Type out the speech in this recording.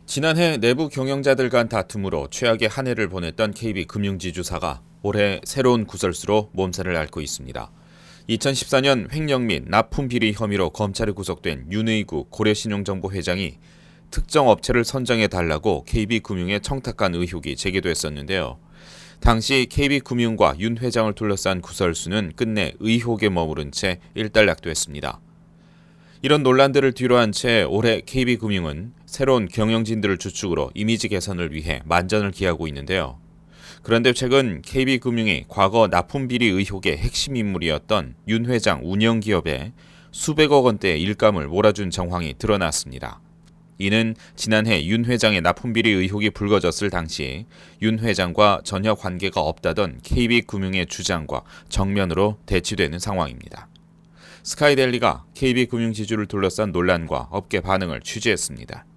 지난해 내부 경영자들 간 다툼으로 최악의 한 해를 보냈던 KB금융지주사가 올해 새로운 구설수로 몸살을 앓고 있습니다. 2014년 횡령 및 납품 비리 혐의로 검찰에 구속된 윤의구 고려신용정보 회장이 특정 업체를 선정해달라고 KB금융에 청탁한 의혹이 제기됐었는데요. 당시 KB금융과 윤 회장을 둘러싼 구설수는 끝내 의혹에 머무른 채 일단락됐습니다. 이런 논란들을 뒤로한 채 올해 KB금융은 새로운 경영진들을 주축으로 이미지 개선을 위해 만전을 기하고 있는데요. 그런데 최근 KB금융이 과거 납품 비리 의혹의 핵심 인물이었던 윤 회장 운영기업에 수백억 원대의 일감을 몰아준 정황이 드러났습니다. 이는 지난해 윤 회장의 납품 비리 의혹이 불거졌을 당시 윤 회장과 전혀 관계가 없다던 KB금융의 주장과 정면으로 대치되는 상황입니다. 스카이데일리가 KB금융지주를 둘러싼 논란과 업계 반응을 취재했습니다.